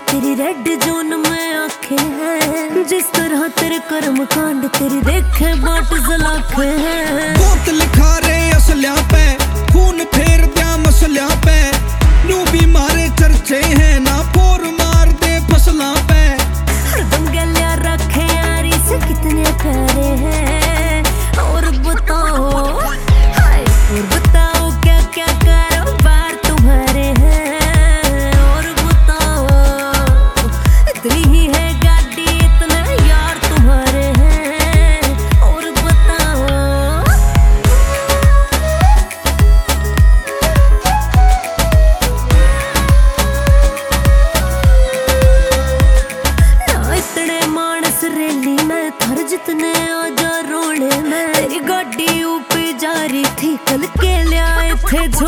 तेरी red zone में आंखें हैं, जिस तरह तेरे कर्म कांड तेरी देखे बाट जलाखे हैं। बहुत लिखा रे असलिया पे, खून फेर दिया मसलिया पे, नू भी मारे चर्चे हैं ना फोर मार दे फसला पे। हरदम गलिया रखे यारी से कितने प्यारे हैं, और बताओ क्या क्या कारोबार तुम्हारे हैं, और बताओ इतनी ही है गाड़ी इतने यार तुम्हारे हैं, और बताओ। ना इतने मानस रेली में थर जितने आजा रोड़े में, तेरी गाड़ी ऊपर जा रही थी कल के लिया थे